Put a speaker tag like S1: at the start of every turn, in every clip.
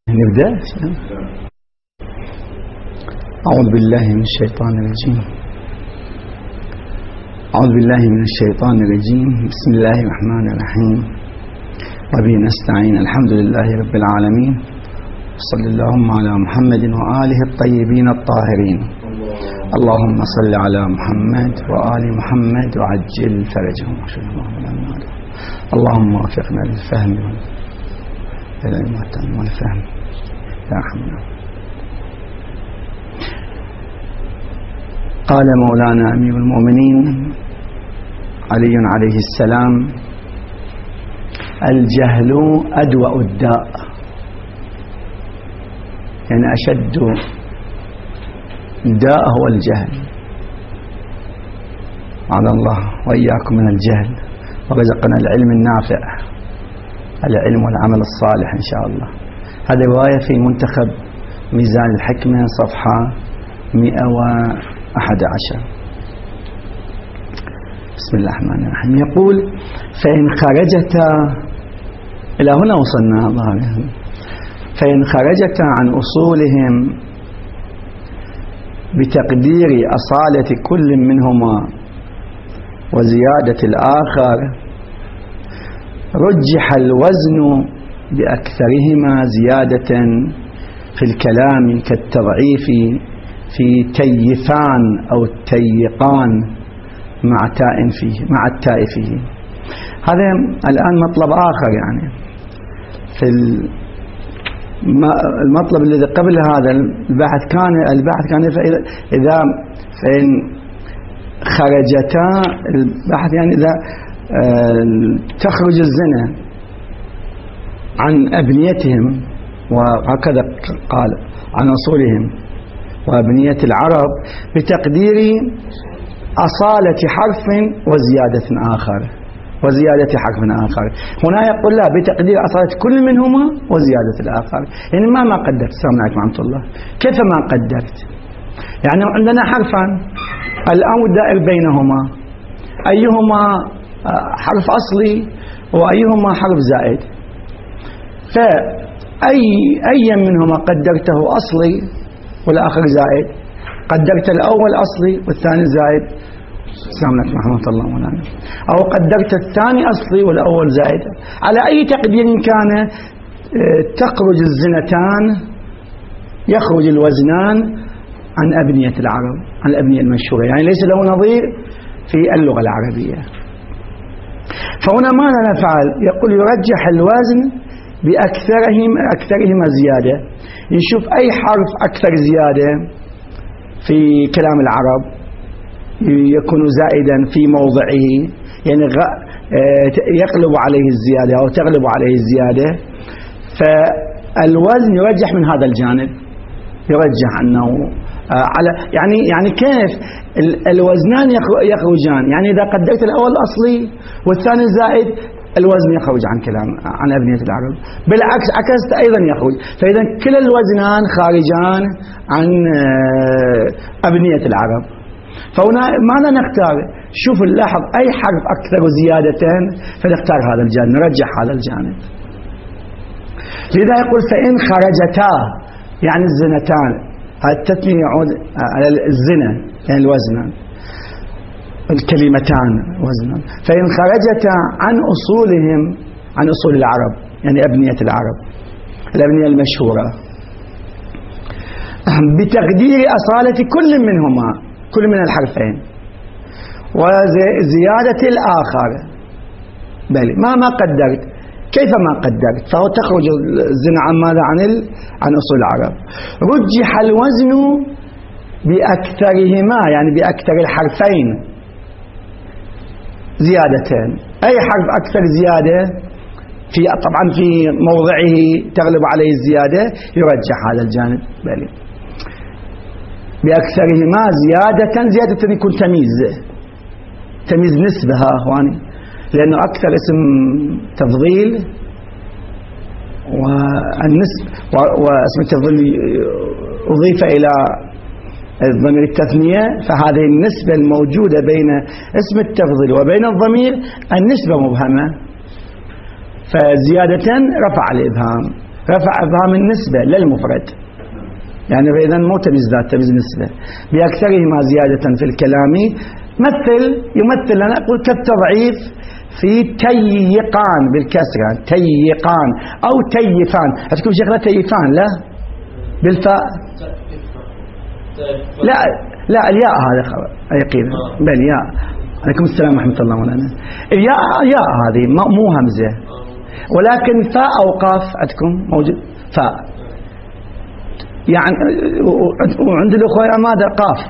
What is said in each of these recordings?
S1: نبدأ. أعوذ بالله من الشيطان الرجيم. أعوذ بالله من الشيطان الرجيم. بسم الله الرحمن الرحيم. وبه نستعين. الحمد لله رب العالمين. صلى اللهم على محمد وآله الطيبين الطاهرين. اللهم صل على محمد وآل محمد وعجل فرجهم. اللهم وفقنا للفهم والفهم يا رحمنا. قال مولانا أمير المؤمنين علي عليه السلام: الجهل أدوأ الداء، يعني أشد داء هو الجهل. على الله وإياكم من الجهل، ورزقنا العلم النافع، العلم والعمل الصالح إن شاء الله. هذه رواية في منتخب ميزان الحكمة صفحة 111. بسم الله الرحمن الرحيم. يقول: فإن خرجتا، إلى هنا وصلنا ظاهرا، فإن خرجتا عن أصولهم بتقدير أصالة كل منهما وزيادة الآخر، رجح الوزن بأكثرهما زيادة في الكلام كالتضعيف في تيفان أو تيقان مع التاء فيه. هذا الآن مطلب آخر، يعني في المطلب الذي قبل هذا البحث كان إذا فإن خرجتا، البحث يعني إذا تخرج الزنا عن أبنيتهم، وهكذا قال عن أصولهم وأبنية العرب بتقدير أصالة حرف وزيادة حرف آخر. هنا يقول لا، بتقدير أصالة كل منهما وزيادة الآخر. يعني ما قدرت. السلام عليكم ورحمة الله. كيف ما قدرت؟ يعني عندنا حرفان الآن الدائر بينهما، أيهما حرف أصلي وأيهما حرف زائد، فأي منهما قدرته أصلي والآخر زائد، قدرت الأول أصلي والثاني زائد، السلام عليكم ورحمة الله وبركاته، أو قدرت الثاني أصلي والأول زائد. على أي تقدير كان تخرج الزنتان، يخرج الوزنان عن أبنية العرب، عن الأبنية المشهورة، يعني ليس له نظير في اللغة العربية. فهنا ماذا نفعل؟ يقول: يرجح الوزن بأكثرهما زيادة. نشوف أي حرف أكثر زيادة في كلام العرب يكون زائدا في موضعه، يعني يغلب عليه الزيادة أو تغلب عليه الزيادة، فالوزن يرجح من هذا الجانب، يرجح أنه على يعني كيف الوزنان يخرجان، يعني إذا قدرت الأول أصلي والثاني زائد، الوزن يخرج عن أبنية العرب. بالعكس عكست أيضا يخرج. فإذا كلا الوزنان خارجان عن أبنية العرب. فهنا ماذا نختار؟ شوف نلاحظ أي حرف أكثر زيادة فنختار هذا الجانب، نرجح هذا الجانب. لذا يقول: فإن خرجتا، يعني الزنتان، التثنية يعود على الزنا، يعني الوزنان، الكلمتان وزنان. فإن خرجتا عن أصولهم، عن أصول العرب، يعني أبنية العرب، الأبنية المشهورة، بتقدير أصالة كل منهما، كل من الحرفين، وزيادة الآخر. بل ما قدرت، كيف ما قدرت؟ فهو تخرج الزنا عن ماذا؟ عن أصول العرب. رجح الوزن بأكثرهما، يعني بأكثر الحرفين زيادتين. أي حرف أكثر زيادة طبعا في موضعه تغلب عليه الزيادة، يرجح هذا الجانب. بل بأكثرهما زيادة يكون تمييز نسبة، ها أخواني، لأنه أكثر اسم تفضيل، واسم التفضيل أضيف إلى الضمير التثنية، فهذه النسبة الموجودة بين اسم التفضيل وبين الضمير النسبة مبهمة، فزيادة رفع الإبهام. رفع إبهام النسبة للمفرد، يعني إذا مو تمييز ذات، تمييز نسبة بأكثرهما زيادة في الكلام يمثل لنا أقول كالتضعيف في تيقان بالكسرة، تيقان أو تيفان. أتكلم شيخنا تيفان لا بالفاء لا الياء هذا يقين بل ياء. عليكم السلام ورحمة الله مولانا. الياء هذه مو همزة، ولكن فاء أو قاف عندكم موجود فاء، يعني وعند الأخوة ماذا قاف،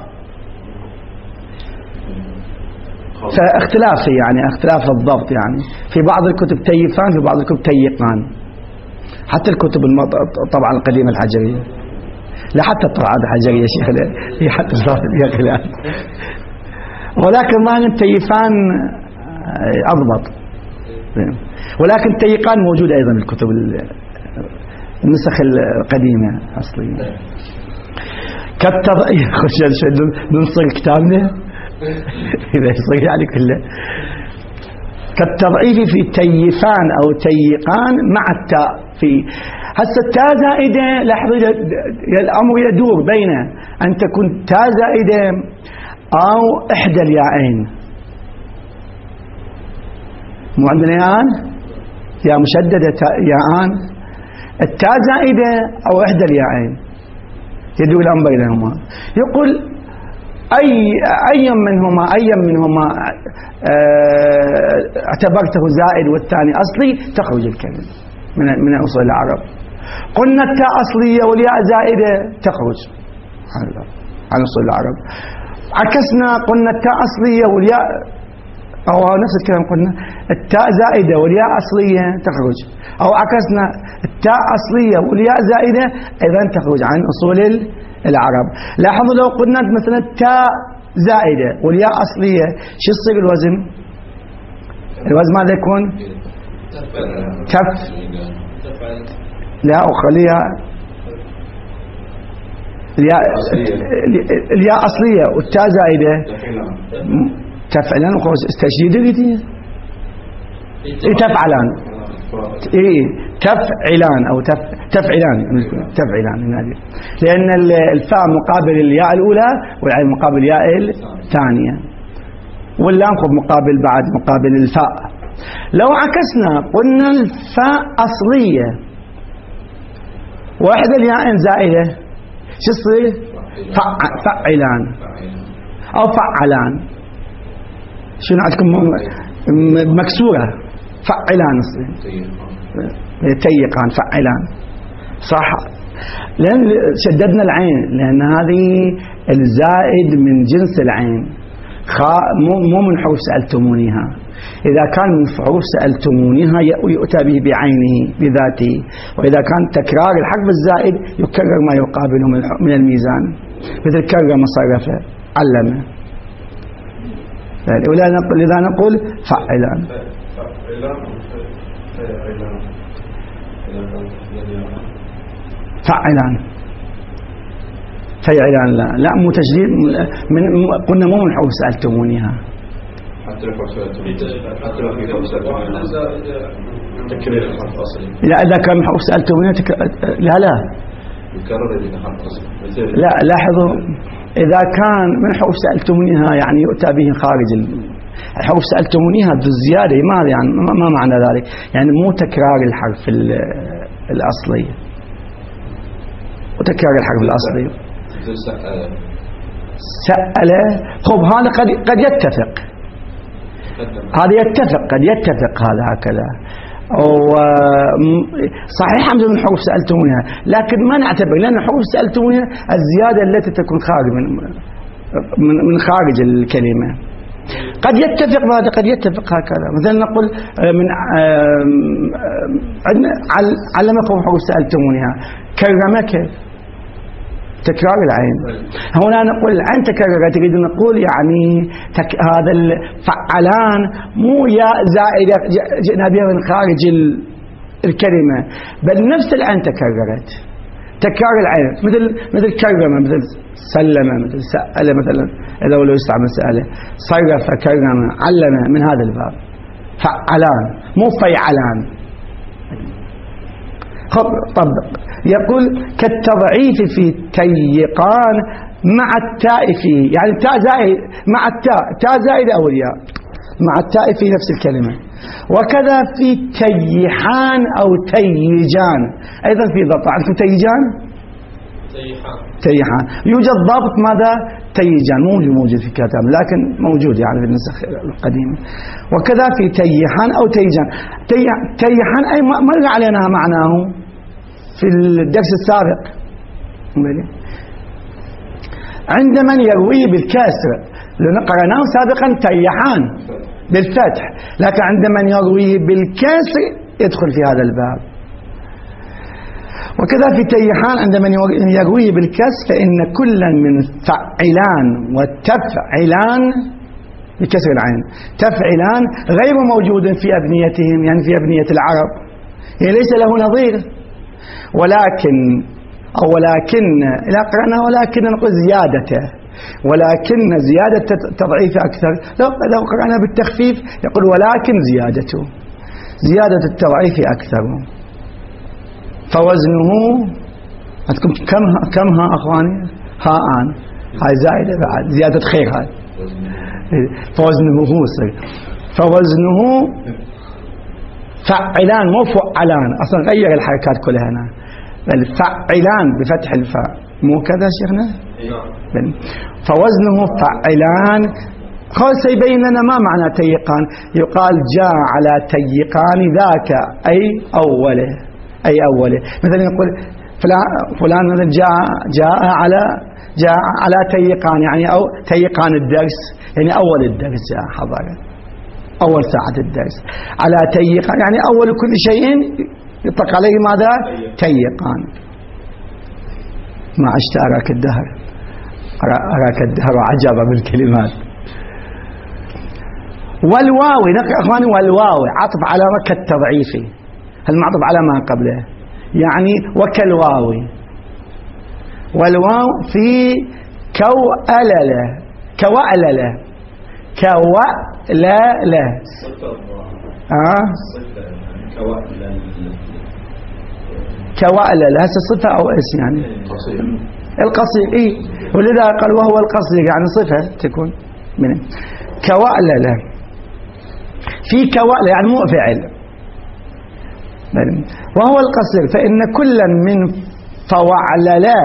S1: فاختلاف يعني اختلاف الضبط، يعني في بعض الكتب تيفان، في بعض الكتب تيقان، حتى الكتب طبعا القديمة الحجرية، لا حتى الطبعات الحجرية شيخ، هي حتى صارت فيها خلاف، ولكن ظاهر تيفان أضبط، ولكن تيقان موجود أيضا في الكتب النسخ القديمة أصلية. كالتضعيف ننصر كتابنا إذا يصير يعني كله. كالتضعيف في تيفان أو تيقان مع التاء في هسه التاء زائدة. لاحظوا الأمر يدور بين أن تكون تاء زائدة أو إحدى الياءين. مو عندنا ياءان، يا مشددة ياءان، التاء زائدة أو إحدى الياءين، يدور الأمر بينهما. يقول أي منهما اعتبرته زائد والثاني أصلي تخرج الكلمة من أصول العرب. قلنا التاء أصلية والياء زائدة تخرج عن أصول العرب. عكسنا قلنا التاء أصلية والياء، أو نفس الكلام قلنا التاء زائدة والياء أصلية تخرج، أو عكسنا التاء أصلية والياء زائدة أيضا تخرج عن أصول العرب. لاحظوا لو قلنا مثلا التاء زائدة والياء أصلية شو يصير الوزن؟ الوزن ماذا يكون؟ لا أخليها الياء أصلية والتاء زائدة تفعلان وخلاص استشهد تفعلان تفعلان أو تفعلان، لأن الفاء مقابل الياء الأولى والعين مقابل الياء الثانية، واللام مقابل الفاء. لو عكسنا قلنا الفاء أصلية واحدة الياء زائدة شو يصير؟ فعلان أو فعلان. شنو عندكم مكسورة فعلان تيقان فعلان صح، لأن شددنا العين لأن هذه الزائد من جنس العين، مو من حروف سألتمونيها. إذا كان من حروف سألتمونيها يؤتى به بعينه بذاته، وإذا كان تكرار الحرف الزائد يكرر ما يقابله من الميزان، مثل كرم صرف علم. لذا نقول فعلان. فعلان لا مو تشديد، قلنا مو من حروف سألتمونيها. حتى لو في حروف سألتمونيها تكرير الحرف أصلي. لا إذا كان من حروف سألتمونيها لا يكرر إذا حرف أصلي. لا لاحظوا إذا كان من حروف سألتمونيها يعني يؤتى به خارج الحروف سألتمونيها بالزيادة، ما يعني ما معنى ذلك؟ يعني مو تكرار الحرف الأصلي، وتكرار الحرف الأصلي. سأل خب هذا قد يتفق، هذا يتفق قد يتفق هذا هكذا، صحيح من حروف سألتمونها، لكن ما نعتبر لأن حروف سألتمونها الزيادة التي تكون خارج من خارج الكلمة. قد يتفق هذا قد يتفق هكذا. مثلا نقول من علمكم حروف سألتمونها، كرمك تكرار العين. هنا نقول العين تكررت، تريد نقول يعني هذا الفعلان مو ياء زائدة جئنا بها من خارج الكلمة، بل نفس العين تكررت، تكرار العين مثل كرم، مثل سلم، مثل سأل، مثلا إذا لو يستعمل سأله، صرف، كرم، علم، من هذا الباب. فعلان مو فيعلان. طبق. يقول كالتضعيف في تيقان مع التاء فيه، يعني التاء زائد مع التاء، تاء زائد أو الياء مع التاء في نفس الكلمة. وكذا في تيحان أو تيجان أيضا في ضبط. عندكم تيجان؟ تيحان يوجد ضبط ماذا؟ تيجان موجود في الكتاب لكن موجود يعني في النسخ القديمة. وكذا في تيحان أو تيجان. تيحان أي مر علينا معناه في الدرس السابق. عند من يروي بالكسر لنقرأناه سابقا تيحان بالفتح، لكن عند من يروي بالكسر يدخل في هذا الباب. وكذا في تيحان عند من يروي بالكسر فإن كلا من فعلان وتفعلان بكسر العين تفعلان غير موجود في أبنيتهم، يعني في أبنية العرب، يعني ليس له نظير. ولكن إذا قرأنا ولكن نقول زيادته، ولكن زيادة تضعيف أكثر. لو قرأنا بالتخفيف يقول ولكن زيادة التضعيف أكثر. فوزنه عندكم كم ها أخواني؟ هاءان، هاي زائدة بعد زيادة خير. هاي فوزنه فعلان مو فعلان، أصلا غير الحركات كلها هنا، بل فعلان بفتح الفاء، مو كذا شيخنا؟ فوزنه فعلان. خلاص سيبين لنا ما معنى تيقان. يقال جاء على تيقان ذاك أي أوله. مثلا يقول فلان جاء على تيقان، يعني أو تيقان الدرس، يعني أول الدرس جاء حضر، أول ساعة الدرس. على تيقان يعني أول كل شيء يطلق عليه ماذا؟ تيقان. ما عشت أراك الدهر عجبا بالكلمات. والواوي نقرأ أخواني، والواوي عطف على كالتضعيف، المعطف على ما قبله، يعني وكالواوي. والواو في كوألله كوألله هسه صفة أو اسم يعني القصير. ولذا قال وهو القصير يعني صفة تكون منه. كوألله في كوألله يعني مو فعل. وهو القصير فإن كلا من فوعللا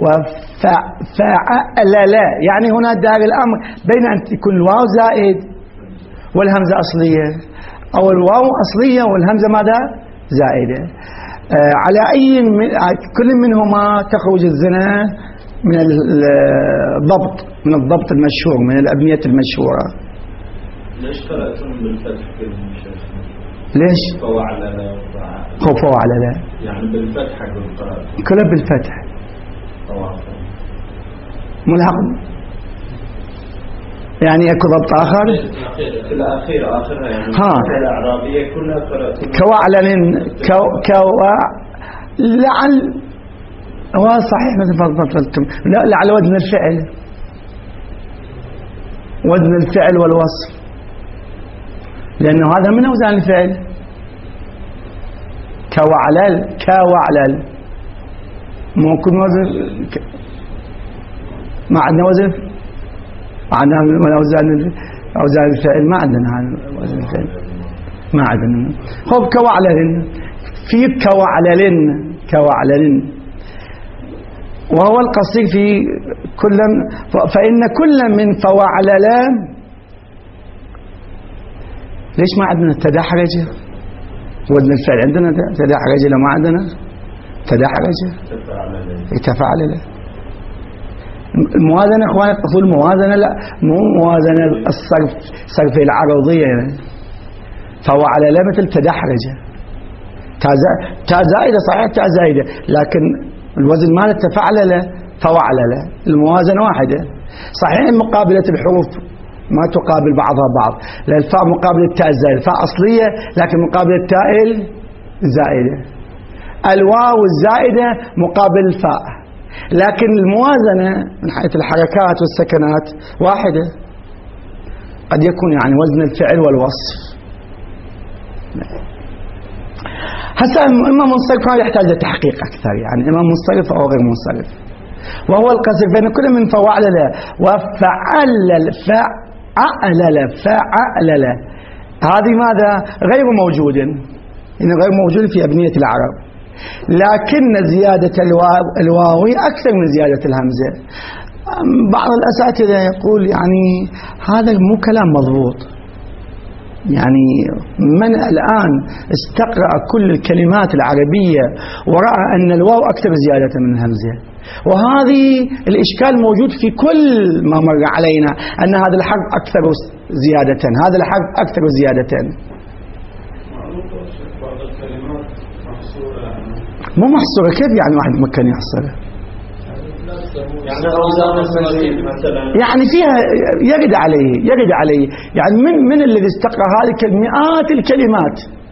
S1: وفعللا، يعني هنا دار الأمر بين أن تكون الواو زائد والهمزة أصلية، أو الواو أصلية والهمزة ماذا؟ زائدة. على أي كل منهما تخرج الزنا من الضبط المشهور، من الأبنية المشهورة.
S2: ليش قرأتم بالفتح كلهم شيخ؟
S1: ليش؟ فوعللا
S2: يعني بالفتح بالقراءة
S1: كلها بالفتح ملحق، يعني اكو ضبط آخر
S2: الأخيرة آخرها يعني الأعرابية كلها قرأتم
S1: كوعلل لعل هو صحيح مثل فضلتم لعل وزن الفعل والوصف، لأنه هذا من أوزان الفعل. كوعلل ممكن وزن ما عندنا وزن، عندنا من أوزان الفعل ما عندنا وزن الفعل ما عندنا. خب كوعلل في كوعلل وهو القصير في كل، فإن كل من فوعللا. ليش ما عندنا تدحرجة؟ وزن الفعل عندنا تدحرجة، لو ما عندنا تدحرجة تفعلل. الموازنة اخواني تقول الموازنة لا مو موازنة الصرف العرضية يعني. فوعلل مثل تدحرجة، تاء زائدة صحيح تاء زائدة، لكن الوزن مالت تفعلل فوعلل، الموازنة واحدة. صحيح مقابلة الحروف ما تقابل بعضها بعض، لأن الفاء مقابل التاء الزائدة، الفاء أصلية لكن مقابل التاء الزائدة، الواو الزائدة مقابل الفاء، لكن الموازنة من حيث الحركات والسكنات واحدة. قد يكون يعني وزن الفعل والوصف. هسه إما منصرف هذا يحتاج لتحقيق أكثر، يعني إما منصرف أو غير منصرف. وهو القصر بين كل من فوعلل وفعلل فعلل هذه ماذا؟ غير موجود، يعني غير موجود في أبنية العرب، لكن زيادة الواو أكثر من زيادة الهمزة. بعض الأساتذة يقول يعني هذا مو كلام مضبوط، يعني من الآن استقرأ كل الكلمات العربية ورأى أن الواو أكثر زيادة من الهمزة، وهذه الإشكال موجود في كل ما مر علينا، أن هذا الحرف أكثر زيادة، هذا الحرف أكثر زيادة. مو محصورة، كيف يعني واحد ممكن يحصرها؟ يعني فيها يرد عليه يعني من الذي استقرأ هذه مئات الكلمات.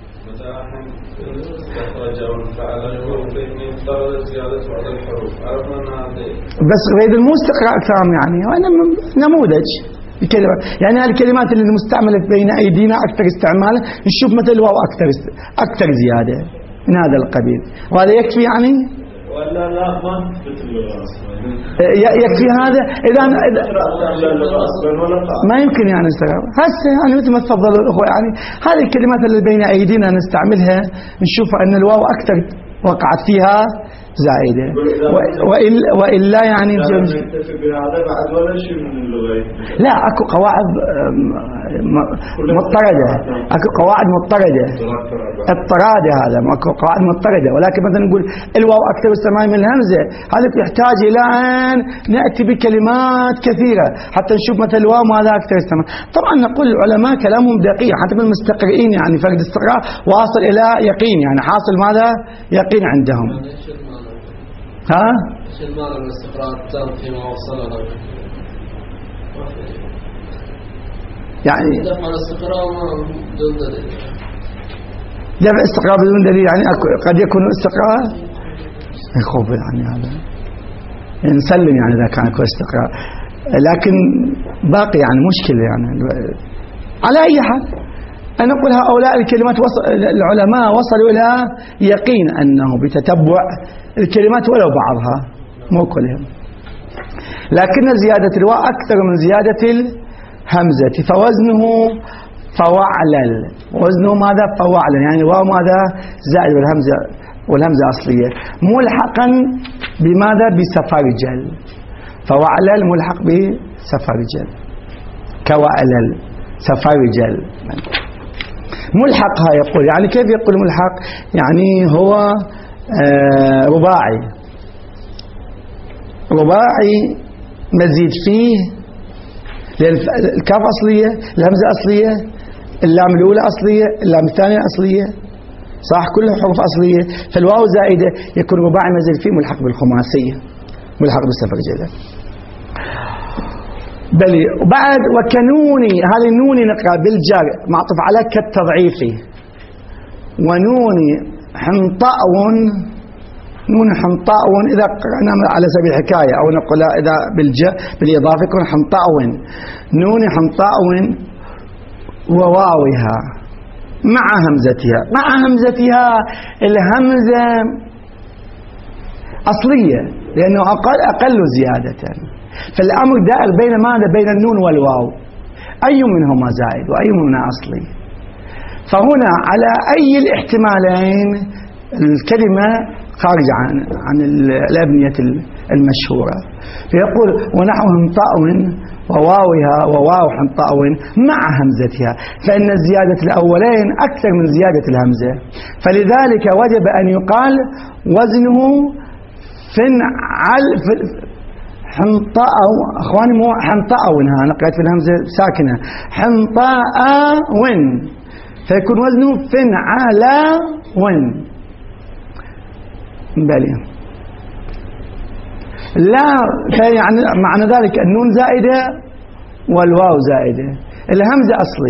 S1: بس غير المستقرأ أكثر، يعني وأنا نموذج الكلمة، يعني هذه الكلمات اللي مستعملة بين أيدينا أكثر استعمالا، نشوف مثل واو أكثر زيادة من هذا القبيل، وهذا يكفي يعني
S2: ولا لا ما
S1: يكفي هذا. إذا ما يمكن يعني هسه يعني مثل ما تفضلوا الأخوة، يعني هذه الكلمات اللي بين أيدينا نستعملها نشوف أن الواو أكثر وقعت فيها زائدة، وإلا يعني لا أكو قواعد مضطردة، أكو قواعد مضطردة اضطرادة، هذا أكو قواعد مضطردة. ولكن مثلا نقول الواو أكثر السماع من الهمزة، هذا يحتاج إلى أن نأتي بكلمات كثيرة حتى نشوف مثل الواو ماذا أكثر السماع. طبعا نقول العلماء كلامهم دقيق، حتى بالمستقرئين يعني فرق استقراء واصل إلى يقين، يعني حاصل ماذا؟ يقين عندهم. ها؟
S3: ايش المعنى من الاستقراء التام فيما وصل له؟
S1: يعني
S3: دفع الاستقراء بدون دليل.
S1: دفع استقراء بدون دليل، يعني قد يكون استقراء يخوف، يعني هذا نسلم يعني إذا كان يكون استقراء، لكن باقي يعني مشكلة. يعني على أي حال أنا أقول هؤلاء الكلمات العلماء وصلوا إلى يقين أنه بتتبع الكلمات ولو بعضها مو كلهم، لكن زيادة الواو أكثر من زيادة الهمزة، فوزنه فوعلل، وزنه ماذا؟ فوعلل، يعني الواو ماذا؟ زائد والهمزة أصلية، ملحقا بماذا؟ بسفرجل، فوعلل ملحق بسفرجل، كوعلل سفرجل ملحقها. يقول يعني كيف يقول ملحق؟ يعني هو رباعي مزيد فيه، الكاف أصلية، الهمزة أصلية، اللام الأولى أصلية، اللام الثانية أصلية، صح كلها حروف أصلية، فالواو زائدة يكون رباعي مزيد فيه ملحق بالخماسية، ملحق بالسفرجلة. بلي وبعد وكنوني، هذه النوني نقرأ بالجر معطوف على كالتضعيفي، ونوني حنطاء، نون حنطاء إذا قرأنا على سبيل الحكاية، أو نقول إذا بالإضافة يكون حنطاء، نون حنطاء وواوها مع همزتها الهمزة أصلية لأنه أقل زيادة، فالأمر دائر بين ماذا؟ بين النون والواو، أي منهما زائد وأي منهما أصلي. فهنا على أي الاحتمالين الكلمة خارجة عن الأبنية المشهورة. فيقول ونحو حنطاء وواوها وواو حنطاء مع همزتها، فإن الزيادة الأولين أكثر من زيادة الهمزة، فلذلك وجب أن يقال وزنه فنعل حنطاء. أخواني مو حنطاء، أنا قرأت في الهمزة ساكنة، حنطاء فيكون وزنه فنعل بلي. لا يعني معنى ذلك النون زائدة والواو زائدة، الهمزة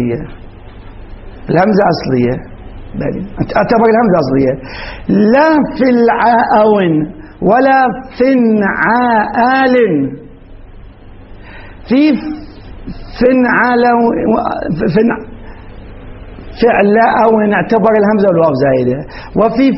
S1: أصلية بلي، اعتبر الهمزة أصلية، لا في العاء ولا فنعال، في فعل أو اعتبر الهمزة والواو زائدة. وفي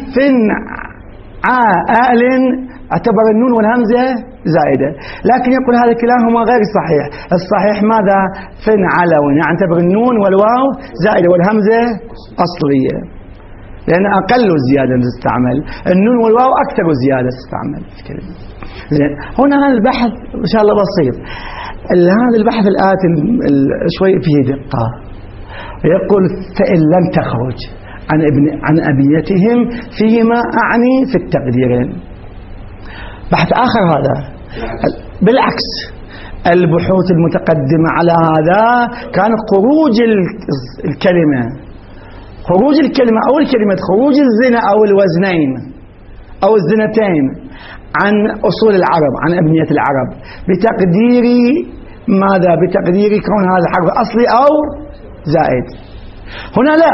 S1: فنعال اعتبر النون والهمزة زائدة. لكن يقول هذا كلاهما غير صحيح. الصحيح ماذا؟ فنعلو يعني اعتبر النون والواو زائدة والهمزة أصلية، لأن أقل زيادة تستعمل، النون والواو أكثر زيادة تستعمل في الكلمة. زين، هنا هذا البحث إن شاء الله بسيط. هذا البحث الآتي شوي فيه دقة. يقول فإن لم تخرج عن أبنيتهم فيما أعني في التقديرين. بحث آخر هذا. بالعكس، البحوث المتقدمة على هذا كان خروج الكلمة أو الكلمة خروج الزنا أو الوزنين أو الزنتين عن أصول العرب، عن أبنية العرب، بتقدير ماذا؟ بتقدير كون هذا الحرف أصلي أو زائد. هنا لا،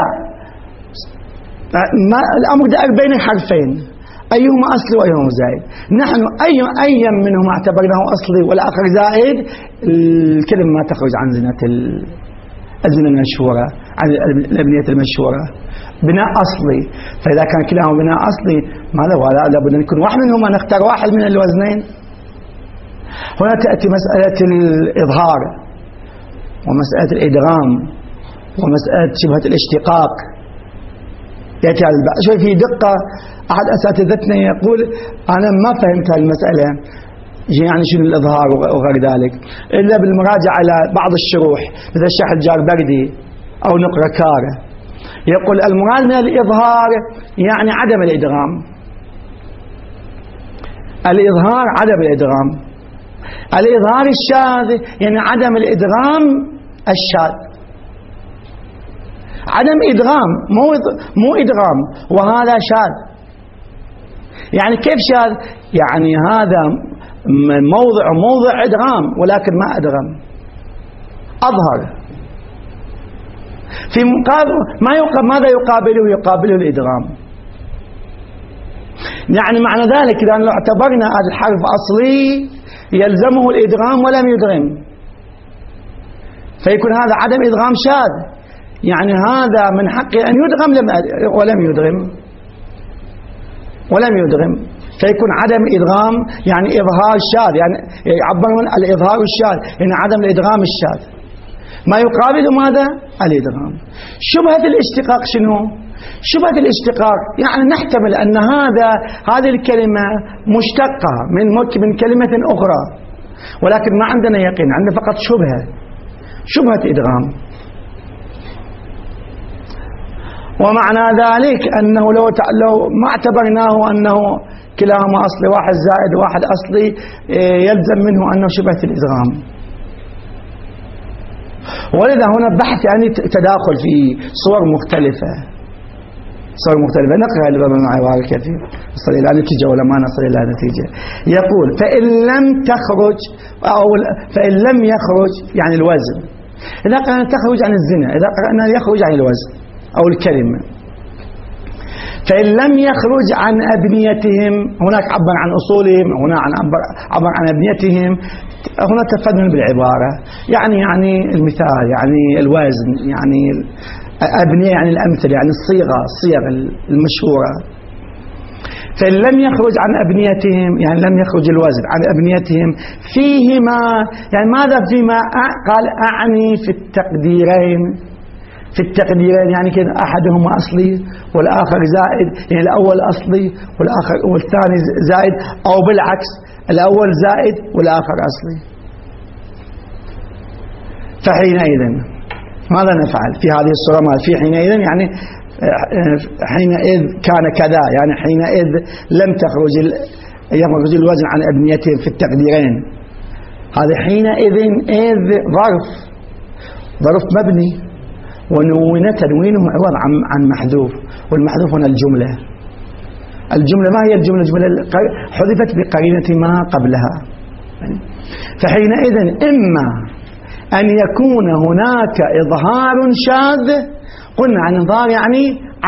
S1: الأمر دائر بين الحرفين، أيهما أصلي وأيهما زائد. نحن أي منهما اعتبرناه أصلي والآخر زائد، الكلمة ما تخرج عن زنة الزنا المشهورة، عن الأبنية المشهورة، بناء أصلي. فإذا كان كلاهما بناء أصلي ماذا؟ ولا لابد أن يكون واحد منهما، نختار واحد من الوزنين. هنا تأتي مسألة الإظهار ومسألة الإدغام ومسألة شبهة الاشتقاق. يأتي هذا البحث شوي في دقة. أحد أساتذتنا يقول أنا ما فهمت هالمسألة، يعني شنو الإظهار وغير ذلك، إلا بالمراجعة على بعض الشروح مثل الشرح الجاربردي أو نقرة كاره. يقول المراد من الإظهار يعني عدم الإدغام. الإظهار عدم الإدغام. الإظهار الشاذ يعني عدم الإدغام الشاذ. عدم إدغام مو إدغام، وهذا شاذ. يعني كيف شاذ؟ يعني هذا موضع إدغام ولكن ما أدغم، أظهر. في مقابل ماذا يقابله؟ يقابله الإدغام. يعني معنى ذلك إذا لو اعتبرنا هذا الحرف أصلي يلزمه الإدغام ولم يدغم، فيكون هذا عدم إدغام شاذ. يعني هذا من حقه أن يدغم ولم يدغم، فيكون عدم إدغام يعني إظهار شاذ، يعني يعبر عن الإظهار الشاذ، يعني عدم الإدغام الشاذ. ما يقابل ماذا؟ الإدغام. شبهة الاشتقاق شنو؟ شبهة الاشتقاق يعني نحتمل أن هذه الكلمة مشتقة من كلمة أخرى، ولكن ما عندنا يقين، عندنا فقط شبهة إدغام. ومعنى ذلك أنه لو ما اعتبرناه أنه كلاهما أصلي، واحد زائد واحد أصلي، يلزم منه أنه شبهة الإدغام. ولذا هنا بحث يعني تداخل في صور مختلفة. نقرأ الباب معي وهذا كثير نصل إلى نتيجة ولا ما نصل إلى نتيجة. يقول فإن لم يخرج يعني الوزن. إذا قرأنا تخرج عن الزنا، إذا قرأنا يخرج عن الوزن أو الكلمة. فإن لم يخرج عن أبنيتهم، هناك عبر عن أصولهم، هنا عبر عن أبنيتهم، هنا تفضل بالعبارة، يعني المثال، يعني الوزن، يعني أبنية، يعني الأمثلة، يعني الصيغ المشهورة. فإن لم يخرج عن أبنيتهم يعني لم يخرج الوزن عن أبنيتهم فيهما، يعني ماذا فيما؟ قال أعني في التقديرين يعني كذا، أحدهما أصلي والآخر زائد، يعني الأول أصلي والثاني زائد، أو بالعكس الأول زائد والآخر أصلي. فحينئذ ماذا نفعل في هذه الصورة؟ في حينئذ يعني حينئذ كان كذا، يعني حينئذ لم يخرج الوزن عن أبنيته في التقديرين. هذا حينئذ إذ ظرف مبني تنوينه عوض عن محذوف، والمحذوف هنا الجملة ما هي الجملة حذفت بقرينة ما قبلها. فحينئذ إما أن يكون هناك إظهار شاذ، قلنا عن إظهار يعني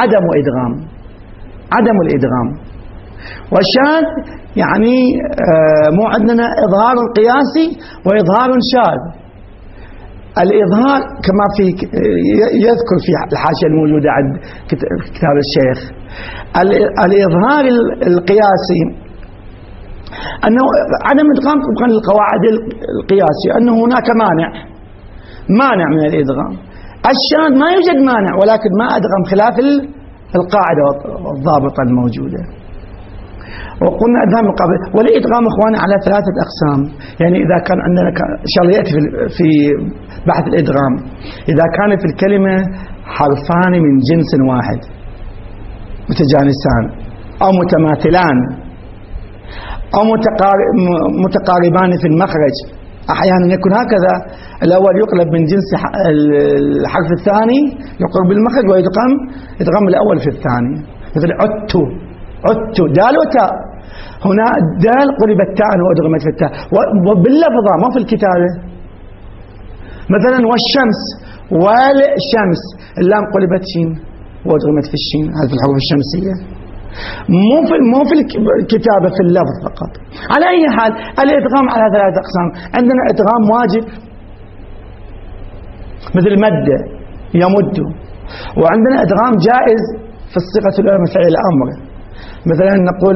S1: عدم الإدغام، والشاذ يعني مو عندنا إظهار قياسي وإظهار شاذ. الإظهار كما في يذكر في الحاشية الموجودة عند كتاب الشيخ، الإظهار القياسي أنه عدم إدغام طبقا للقواعد القياسية، أنه هناك مانع من الإدغام. الشاذ ما يوجد مانع، ولكن ما أدغم خلاف القاعدة والضابطة الموجودة. وقلنا إدغام مقابل. والإدغام إخواني على 3 أقسام. يعني إذا كان عندنا شريعة في بحث الإدغام، إذا كان في الكلمة حرفان من جنس واحد متجانسان أو متماثلان أو متقاربان في المخرج، أحيانا يكون هكذا، الأول يقلب من جنس الحرف الثاني يقرب بالمخرج ويدغم الأول في الثاني. مثل عدت دال وتاء، هنا دال قلبت تاء وأدغمت في التاء، وباللفظة ما في الكتابة. مثلا والشمس اللام قلبت شين وأدغمت في الشين، هذا في الحروف الشمسية، مو في الكتابة، في اللفظ فقط. على أي حال الإدغام على 3 أقسام. عندنا إدغام واجب مثل مد يمد، وعندنا إدغام جائز في الصيغة الأولى من فعل الأمر، مثلا نقول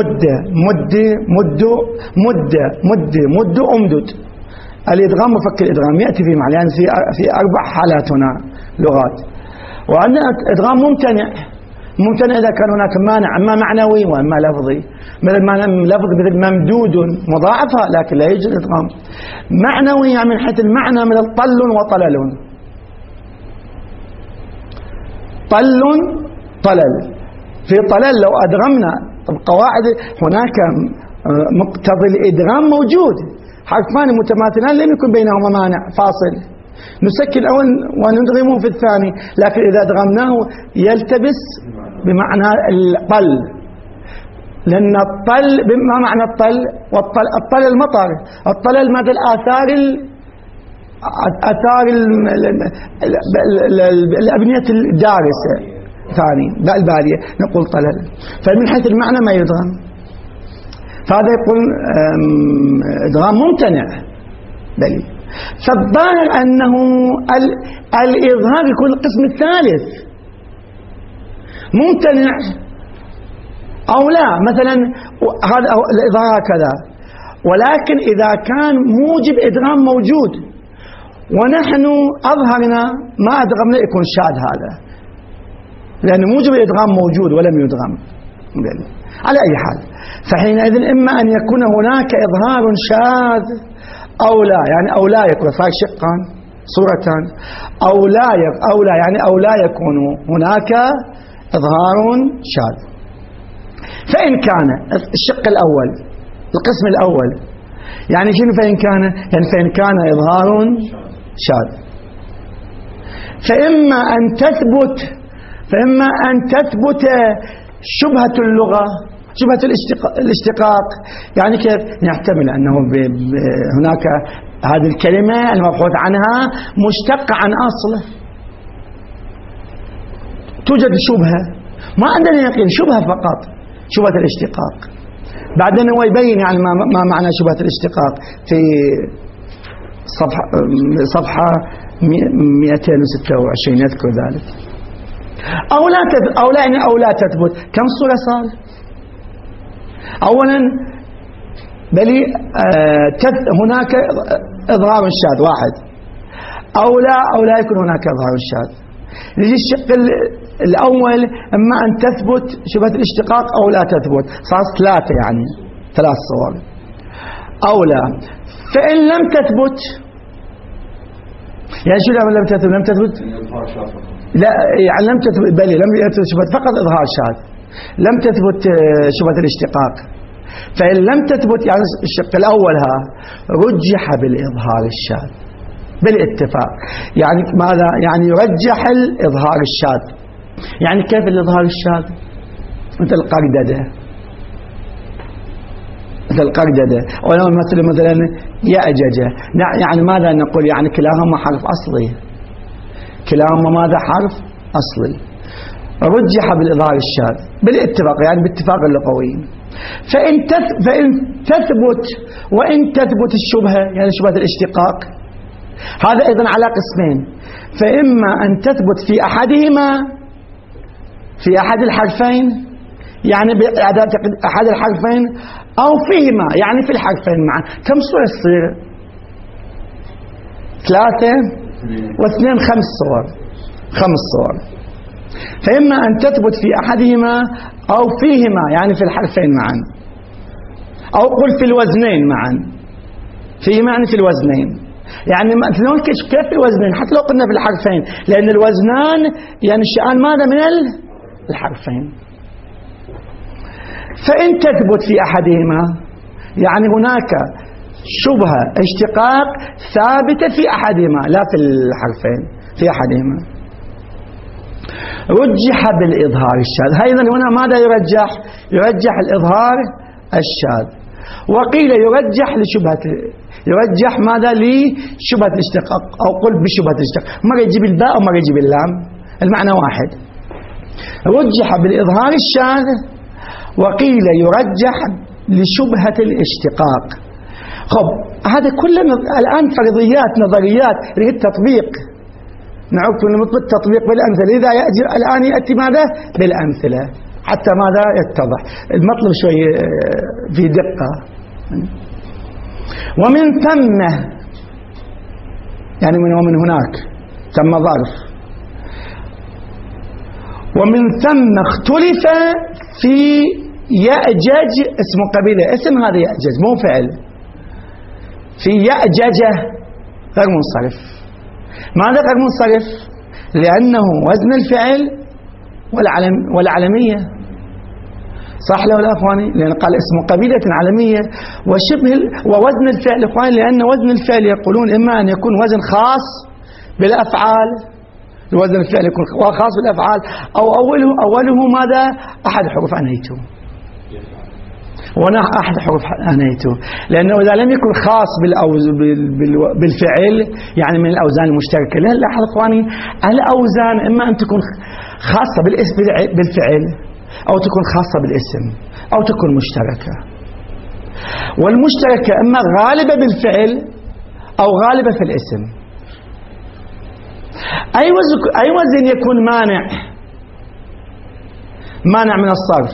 S1: مد أمدد. الإدغام مفك الإدغام يأتي في معنى، يعني في 4 حالات هنا لغات. وعندنا إدغام ممتنع إذا كان هناك مانع، أما معنوي وأما لفظي. مثل لفظ مثل ممدود مضاعفة، لكن لا يوجد إدغام. معنوي يعني من حيث المعنى مثل طل وطلل. طلل في طلل لو أدغمنا، طب قواعد هناك مقتضى الإدغام موجود، حرفان متماثلان لم يكن بينهما مانع فاصل، نسكن الأول وندغمه في الثاني. لكن إذا أدغمناه يلتبس بمعنى الطل، لأن الطل ما معنى الطل؟ الطل المطر، الطلل مثل آثار الأبنية الدارسة ثاني البالية، نقول طلل. فمن حيث المعنى ما يدغم، فهذا يقول إدغام ممتنع. بلي فالظاهر أنه الإظهار يكون القسم الثالث، ممتنع أو لا. مثلا هذا الإظهار هكذا، ولكن إذا كان موجب إدغام موجود ونحن أظهرنا ما أدغمنا يكون شاذ هذا، لأن موجب الإدغام موجود ولم يدغم. على أي حال فحينئذ إما أن يكون هناك إظهار شاذ أو لا، يعني أو لا يكون صار شقان صورتان، أو لا يكون هناك إظهار شاذ. فإن كان الشق الأول القسم الأول، يعني شنو فإن كان؟ يعني فإن كان إظهار شاذ، فإما أن تثبت شبهة اللغة، شبهة الاشتقاق. يعني كيف؟ يحتمل أنه هناك هذه الكلمة المبحوث عنها مشتقة عن أصله، توجد شبهة، ما عندنا يقين، شبهة فقط، شبهة الاشتقاق. بعدين هو يبين يعني ما معنى شبهة الاشتقاق في صفحة 226 يذكر ذلك. أو لا تثبت. كم صورة صار؟ أولا بلي هناك إظهار شاذ واحد، أو لا يكون هناك إظهار شاذ. نجي الشق الأول، إما أن تثبت شبهة الاشتقاق أو لا تثبت، صار 3 يعني 3 صور. أو لا، فإن لم تثبت، يعني شو لم تثبت؟ لا يعني لم تثبت، بلي لم تثبت شبهة، فقط إظهار شاذ، لم تثبت شبهة الاشتقاق. فإن لم تثبت يعني الشق الأول رجح بالإظهار الشاذ بالاتفاق. يعني ماذا؟ يعني يرجح الإظهار الشاذ. يعني كيف الإظهار الشاذ؟ مثل القرددة، ولو مثلا يأججة. يعني ماذا نقول؟ يعني كلاهما حرف أصلي، كلاهما ماذا؟ حرف أصلي. رجح بالإظهار الشاذ بالاتفاق، يعني باتفاق اللغويين. فإن تثبت وإن تثبت الشبهة، يعني شبهة الاشتقاق، هذا أيضا على قسمين، فإما أن تثبت في أحدهما في أحد الحرفين، يعني أحد الحرفين، أو فيهما يعني في الحرفين معا. كم صورة تصير؟ 3 و2 5 صور، 5 صور. فإما أن تثبت في أحدهما أو فيهما يعني في الحرفين معا، أو قل في الوزنين معا. فيهما يعني في الوزنين، يعني مثلا كيف الوزنين حتى لو قلنا في الحرفين، لأن الوزنان ينشأان ماذا من الحرفين. فإن تثبت في أحدهما يعني هناك شبهة اشتقاق ثابتة في أحدهما لا في الحرفين، في أحدهما رجح بالإظهار الشاذ. أيضا هنا ماذا يرجح؟ يرجح الإظهار الشاذ. وقيل يرجح لشبهة، يرجح ماذا؟ لشبهة الاشتقاق، أو قل بشبهة الاشتقاق. مرة يجيب الباء ومرة يجيب اللام، المعنى واحد. رجح بالإظهار الشاذ، وقيل يرجح لشبهة الاشتقاق. خب هذا كله الآن فرضيات نظريات للتطبيق، نعرف نطلق التطبيق بالأمثلة. إذا الآن يأتي ماذا؟ بالأمثلة حتى ماذا يتضح المطلب شوي في دقة. ومن ثم يعني ومن هناك، ثم ظرف. ومن ثم اختلف في يأجج اسم قبيلة، اسم هذا يأجج مو فعل، في يأججة غير منصرف. ماذا غير منصرف؟ لأنه وزن الفعل والعلمية، صح له الأخواني؟ لأن قال اسم قبيلة علمية وشبه ووزن الفعل إخواني، لأن وزن الفعل يقولون إما أن يكون وزن خاص بالأفعال، الوزن الفعل يكون خاص بالأفعال، أو أوله ماذا؟ أحد حروف أنهيته، ونحن أحد حروف أنهيته، لأنه إذا لم يكن خاص بالفعل يعني من الأوزان المشتركة. لاحظ إخواني، الأوزان إما أن تكون خاصة بالفعل، أو تكون خاصة بالاسم، أو تكون مشتركة. والمشتركة إما غالبة بالفعل أو غالبة في الاسم. أي وزن يكون مانع من الصرف؟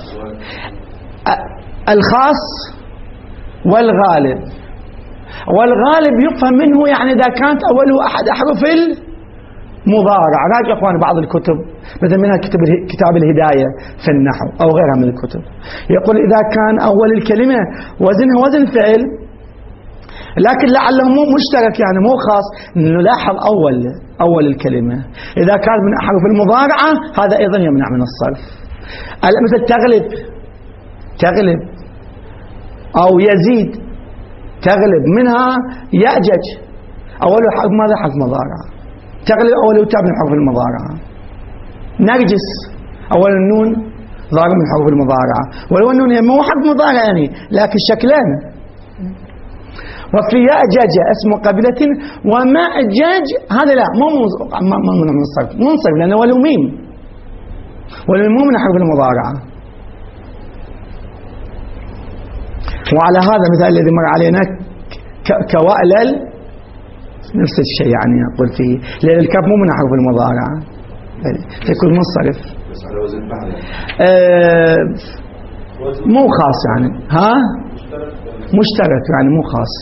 S1: الخاص والغالب. والغالب يفهم منه يعني إذا كانت أوله أحد أحرف المضارع. راجع أخوان بعض الكتب مثل منها كتاب الهداية في النحو أو غيرها من الكتب، يقول إذا كان أول الكلمة وزنها وزن فعل لكن لعله مو مشترك يعني مو خاص، نلاحظ أول الكلمة إذا كان من أحرف المضارعة هذا أيضا يمنع من الصرف. مثل تغلب أو يزيد، تغلب منها يأجج أول حرف ماذا؟ حرف مضارعة. تغلب أول تاب من حرف المضارعة. نرجس أول النون ضارب من حرف المضارعة، ولو النون هي مو حرف مضارع يعني لكن شكلان. وفي يأجج اسم قبيلة ومأجج هذا لا مو من الصرف، منصرف لأنه ولو ميم، ولو مو من حرف المضارعة. وعلى هذا مثال الذي مر علينا كوألل نفس الشيء يعني أقول فيه، لأن الكاف مو من حرف المضارعة يكون منصرف.
S2: بس على وزن فعل
S1: مو خاص يعني، ها مشترك يعني مو خاص.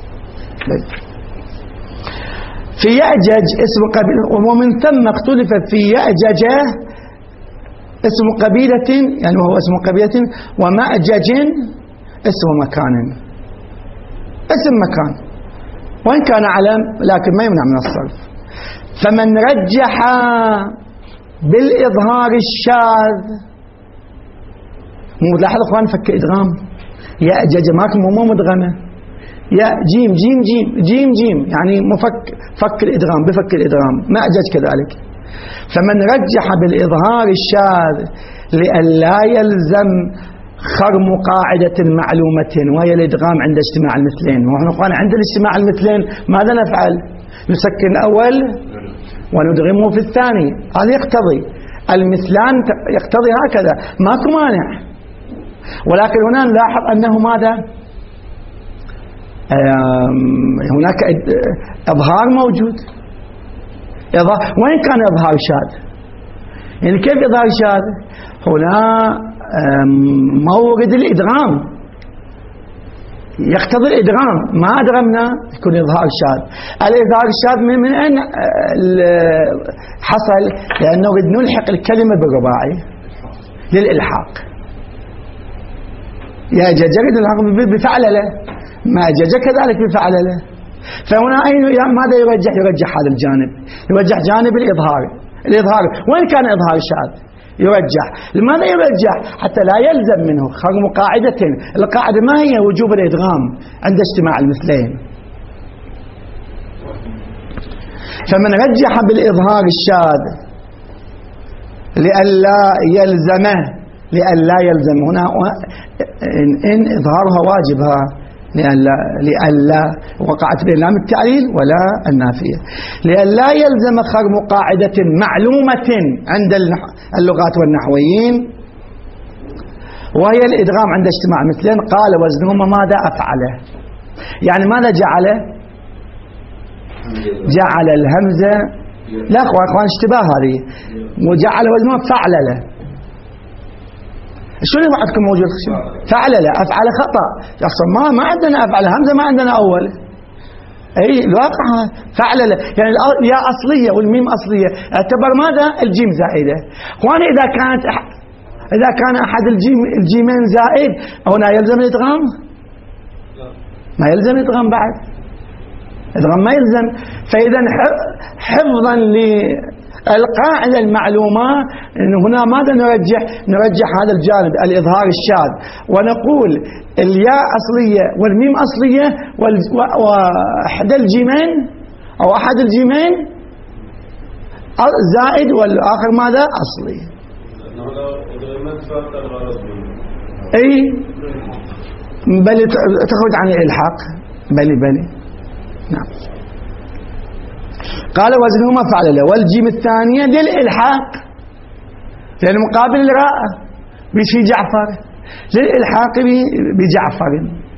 S1: في يأجج اسم قبيلة، ومن ثم اختلف في يأجج اسم قبيلة يعني وهو اسم قبيلة، ومأجج اسم مكان، اسم مكان وإن كان علم لكن ما يمنع من الصرف. فمن رجح بالإظهار الشاذ، مو لاحظ اخوان فك ادغام يأجج ماكم مو مدغمه، يا جيم جيم جيم جيم جيم يعني فك الادغام بفك الادغام، مأجج كذلك. فمن رجح بالإظهار الشاذ لئلا يلزم خرم قاعدة معلومة وهي الإدغام عند اجتماع المثلين. ونحن قلنا عند الاجتماع المثلين ماذا نفعل؟ نسكن الأول وندغمه في الثاني، هذا يقتضي المثلان يقتضي هكذا ماكو مانع. ولكن هنا نلاحظ أنه ماذا؟ هناك إظهار موجود. وين كان إظهار شاذ؟ يعني كيف إظهار شاذ؟ هنا مورد الإدغام يقتضي الإدغام، ما أدغمنا يكون إظهار شاذ. الإظهار الشاذ من أين حصل؟ لأنه قد نلحق الكلمة بالرباعي للإلحاق. يا جاء بفعلله، ما جاء كذلك بفعلله. فهنا ماذا يرجح؟ يرجح هذا الجانب، يرجح جانب الإظهار. وين كان إظهار شاذ؟ يرجح. لماذا يرجح؟ حتى لا يلزم منه خرم قاعدة. القاعدة ما هي؟ وجوب الإدغام عند اجتماع المثلين. فمن رجح بالإظهار الشاذ لئلا يلزم هنا إن إظهارها واجبها لئلا وقعت بين لام التعليل ولا النافية، لئلا يلزم خرم قاعدة معلومة عند اللغات والنحويين وهي الإدغام عند اجتماع مثلين. قال وزنهما ماذا؟ أفعله. يعني ماذا جعله؟ جعل الهمزة، لا أخوان اشتباه هذه، وجعل وزنهما فعلله. شو اللي بعدكم موجود؟ فعلله، أفعل خطأ. أصلا ما عندنا أفعل همزة، ما عندنا أول. أي الواقع فعلله، يعني يا أصلية والميم أصلية، اعتبر ماذا؟ الجيم زائدة. أخواني إذا كان أحد الجيمين زائد هنا يلزم الإدغام؟ ما يلزم الإدغام بعد، الإدغام ما يلزم. فإذا حفظا القاعدة المعلومة هنا ماذا نرجح هذا الجانب الإظهار الشاذ، ونقول الياء أصلية والميم أصلية وأحد الجيمين أو أحد الجيمين زائد والآخر ماذا؟ أصلي. أي بل تخرج عن الإلحاق. بل نعم. قال وزنهما فعلله، والجيم الثانية للإلحاق لأن مقابل الراء بشي جعفر، للإلحاق بجعفر.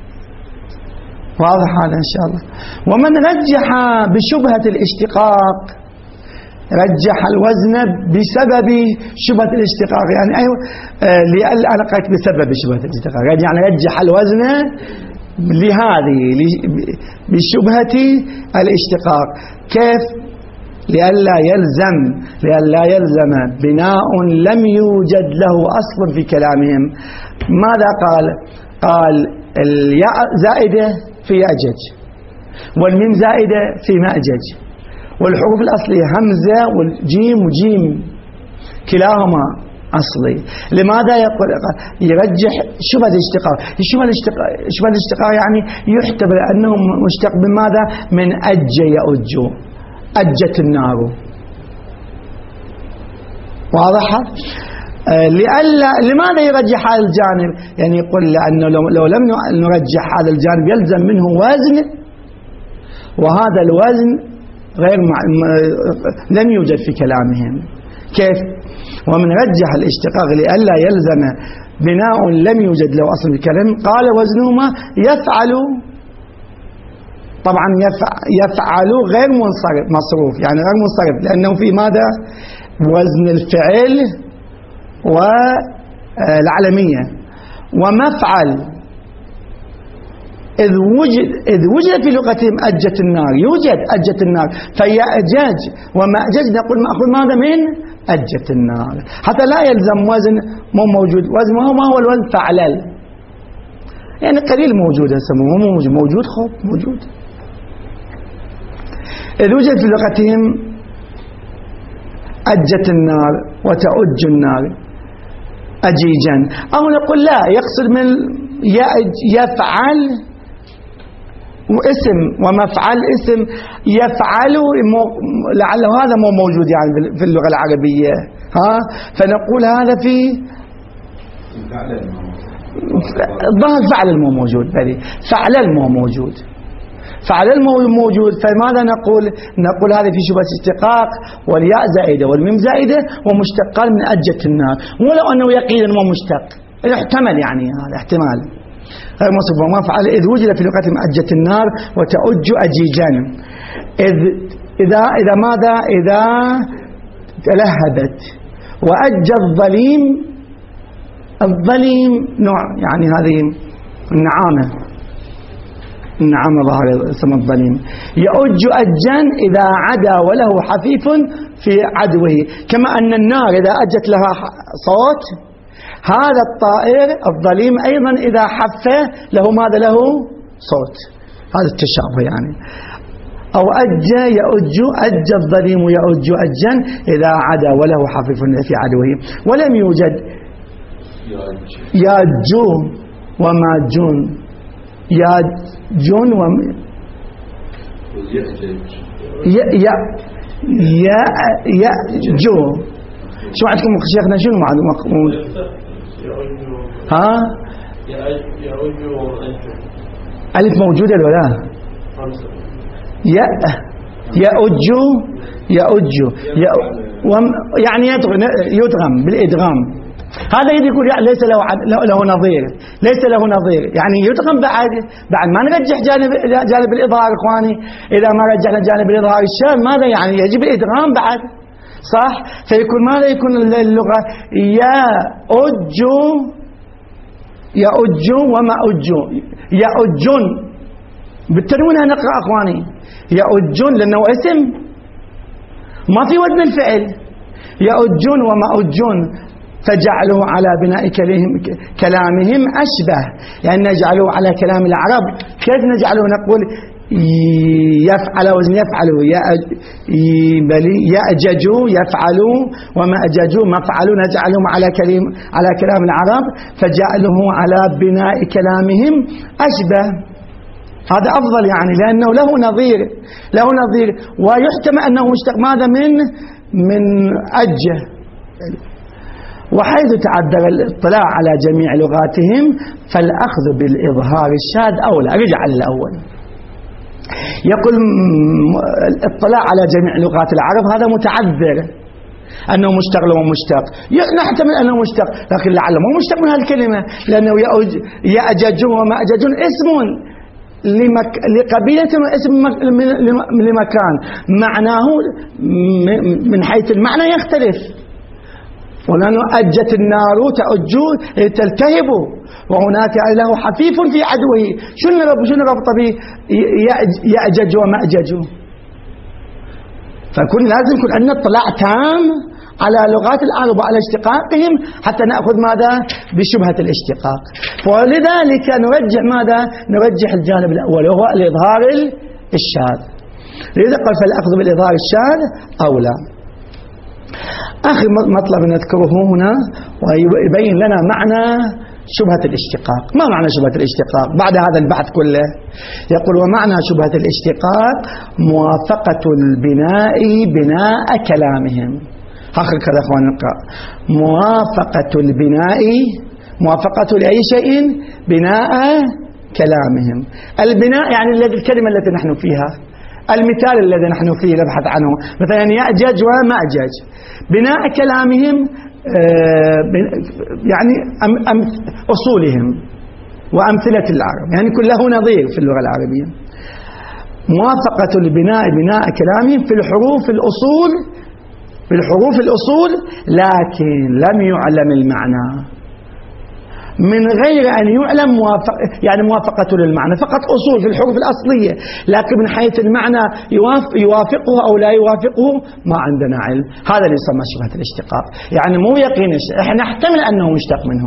S1: واضح هذا إن شاء الله. ومن رجح بشبهة الاشتقاق رجح الوزن بسبب شبهة الاشتقاق. يعني أيوة أنا قلت بسبب شبهة الاشتقاق، يعني رجح الوزن لهذه بشبهة الاشتقاق. كيف؟ لئلا يلزم بناء لم يوجد له أصل في كلامهم. ماذا قال الياء زائدة في يأجج والميم زائدة في مأجج، والحروف الأصلية همزة والجيم وجيم كلاهما أصلي. لماذا يرجح شبهة الاشتقاق؟ شبهة الاشتقاق يعني يحتمل أنه مشتق بماذا؟ من أج يأج، أجت النار. واضحة؟ لماذا يرجح هذا الجانب؟ يعني يقول لأنه لو لم نرجح هذا الجانب يلزم منه وزن، وهذا الوزن لم يوجد في كلامهم. كيف؟ ومن رجح الاشتقاق لئلا يلزم بناء لم يوجد له أصل في الكلام. قال وزنهما يفعل. طبعا يفعل غير مصروف، يعني غير منصرف، لأنه في ماذا؟ وزن الفعل والعلمية. ومفعل إذ وجد في لغتهم أجت النار، يوجد أجت النار، فيأجج ومأجج نقول مأخذ ماذا؟ من أجت النار، حتى لا يلزم وزن مو موجود. وزن ما هو الوزن؟ فعلل، يعني قليل موجود، مو موجود خوف موجود. إذ وجد في لغتهم أجت النار وتأج النار أجيجا. أو نقول لا، يقصد من يفعل واسم ومفعل اسم، يفعل لعل هذا مو موجود يعني في اللغة العربية، فنقول هذا في ظهر فعل المو موجود، فعل المو موجود، فعل المو موجود. فماذا نقول هذا في شبهة اشتقاق، والياء زائدة والميم زائدة ومشتقان من أجت النار، ولو أنه يقينا مو مشتق، يحتمل يعني هذا احتمال. غير موصوف وما فعل إذ وجد في لغتهم أجت النار وتأج أجيجا. إذا ماذا؟ إذا تلهبت. وأج الظليم نوع يعني هذه النعامة ظهر اسم الظليم. يؤج أجا إذا عدا وله حفيف في عدوه، كما أن النار إذا أجت لها صوت، هذا الطائر الظليم أيضا إذا حف له ماذا؟ له صوت. هذا التشابه يعني. أو أج أج الظليم يؤج أجا إذا عدا وله حفيف في عدوه. ولم يوجد ياجون وماجون، ياجون يأجو. شو عندكم شيخنا؟ شنو مقمول؟ ها؟ ألف موجودة ولا لا؟ يأج يعني يدغم بالإدغام. هذا يقول ليس له نظير، ليس له نظير، يعني يدغم بعد ما نرجح جانب الإظهار إخواني. إذا ما رجحنا جانب الإظهار الشاذ ماذا يعني؟ يجب الإدغام بعد، صح؟ فيكون ماذا يكون اللغة؟ يأج ومأج. يأجون بالتنوين نقرأ إخواني يأجون لأنه اسم ما في وزن الفعل. يأجون ومأجون فجعلوا على بناء كلامهم أشبه، يعني نجعلوا على كلام العرب. كيف نجعله؟ نقول يفعل وزن يفعلوا، يأججوا يفعلوا ومأججوا مفعلوا، نجعلهم على كلام العرب فجعله على بناء كلامهم أشبه. هذا أفضل يعني، لأنه له نظير ويحتمل أنه مشتق ماذا؟ من أجه. وحيث تعذر الاطلاع على جميع لغاتهم فالأخذ بالإظهار الشاذ أولى. رجع على الأول، يقول الاطلاع على جميع لغات العرب هذا متعذر أنه مشتق لو مشتق، نحتمل أنه مشتق، لكن لعله مو مشتق من هالكلمة، لأنه يأججون ومأججون اسم لقبيلة واسم لمكان، معناه من حيث المعنى يختلف. ولأنه أجت النار تأج تلتهب وهناك له حفيف في عدوه. شنو ربط به يأجج ومأجج؟ فكون لازم يكون عندنا اطلاع تام على لغات العرب وعلى اشتقاقهم حتى نأخذ ماذا؟ بشبهة الاشتقاق. ولذلك نرجح ماذا؟ نرجح الجانب الأول وهو الإظهار الشاذ. لذا قال فالأخذ بالإظهار الشاذ أولى. آخر مطلب نذكره هنا ويبين لنا معنى شبهة الاشتقاق. ما معنى شبهة الاشتقاق بعد هذا البحث كله؟ يقول ومعنى شبهة الاشتقاق موافقة البناء بناء كلامهم. آخر كذا أخوان نقرأ موافقة البناء، موافقة لأي شيء؟ بناء كلامهم. البناء يعني الكلمة التي نحن فيها، المثال الذي نحن فيه نبحث عنه، مثلا يأجج ومأجج. بناء كلامهم يعني أصولهم وأمثلة العرب، يعني كله نظير في اللغة العربية. موافقة البناء بناء كلامهم في الحروف الأصول لكن لم يعلم المعنى، من غير أن يعلم يعني موافقته للمعنى، فقط أصول في الحروف الأصلية، لكن من حيث المعنى يوافقه أو لا يوافقه ما عندنا علم. هذا اللي يسمى شبهة الاشتقاق، يعني مو يقين، احنا نحتمل أنه مشتق منه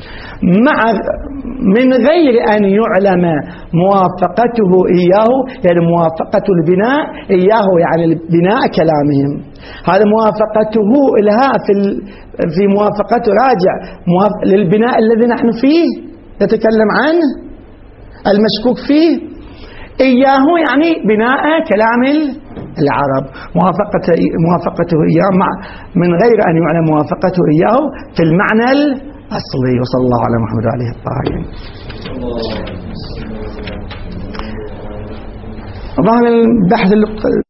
S1: من غير أن يعلم موافقته إياه، يعني موافقة البناء إياه يعني بناء كلامهم. هذا موافقته لها في موافقته راجع للبناء الذي نحن فيه نتكلم عنه المشكوك فيه. إياه يعني بناء كلام العرب، موافقته إياه من غير أن يعلم موافقته إياه في المعنى الأصلي. وصلى الله على محمد وعليه الطاهرين. ظهر البحث